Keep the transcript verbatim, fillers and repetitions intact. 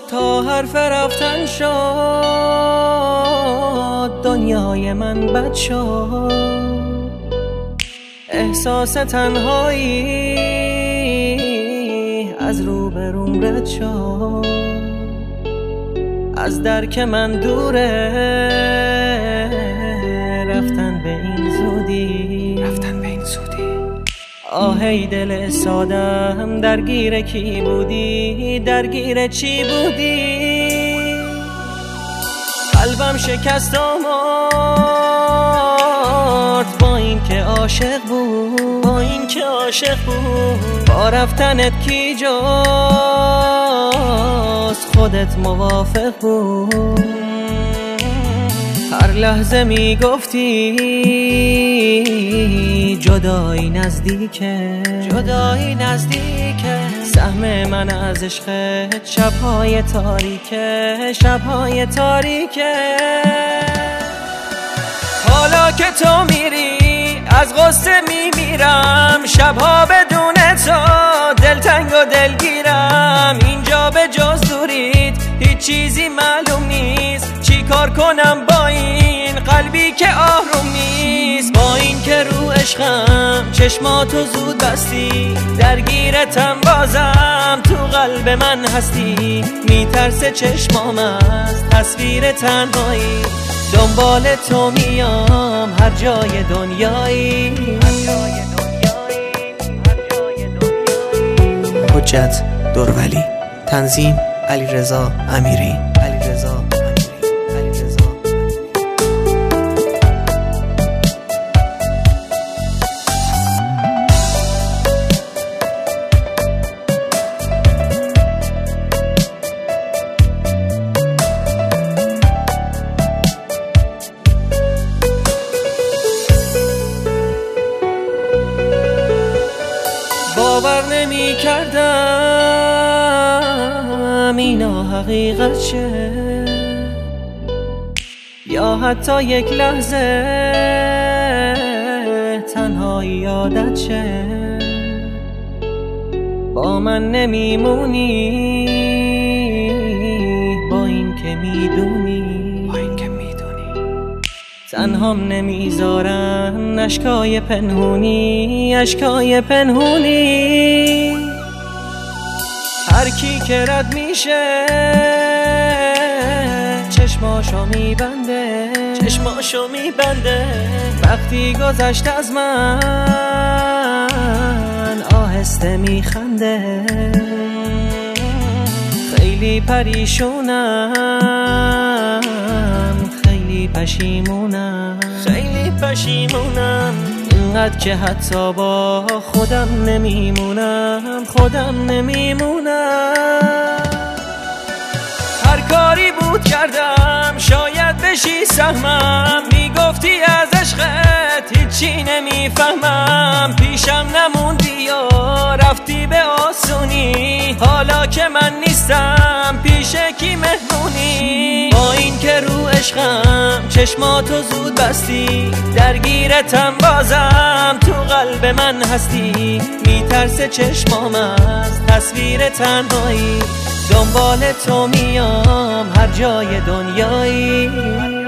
تا حرف رفتن شد دنیای من بد شد، احساس تنهایی از روبروم رد شد، از درک من دوره رفتن به این زودی، رفتن به این زودی. آهی دل سادم درگیر کی بودی، درگیر چی بودی؟ قلبم شکست آمرد با این که عاشق بود، با این که عاشق بود. با رفتنت کی جاست خودت موافق بود؟ هر لحظه می گفتی جدایی نزدیکه، جدایی نزدیکه. سهم من از عشقت شبهای تاریکه، شبهای تاریکه. حالا که تو میری از غصه میمیرم، شبها بدون تو دلتنگ و دلگیرم. اینجا به جز دوریت هیچ چیزی معلوم نیست، چی کار کنم با این قلبی که آروم نیست؟ با این که رو عشقم چشماتو زود بستی، درگیرتم بازم تو قلب من هستی. میترسه چشمام از تصویر تنهایی، دنبال تو میام هر جای دنیایی، هر جای دنیایی، هر جای دنیایی. حجت دورولی، تنظیم علیرضا امیری. علیرضا امیری. علیرضا باور نمی کردم اینا حقیقت شه، یا حتی یک لحظه تنهایی یادت شه. با من نمیمونی با این که میدونی، با این که میدونی تنهام نمیذارن اشکای پنهونی، اشکای پنهونی. هر کی که رد میشه چشماشو میبنده، چشماشو میبنده. وقتی گذشت از من آهسته میخنده. خیلی پریشونم، خیلی پشیمونم، خیلی پشیمونم. اینقدر که حتی با خودم نمیمونم، خودم نمیمونم. هر کاری بود کردم شاید بشی سهمم، میگفتی از عشقت هیچی نمیفهمم. پیشم نموندی یا رفتی به آسونی، حالا که من نیستم پیش کی مهمونی؟ با این که رو عشقم چشماتو زود بستی، درگیرتم بازم تو قلب من هستی. میترسه چشمام از تصویر تنهایی، دنبال تو میام هر جای دنیایی.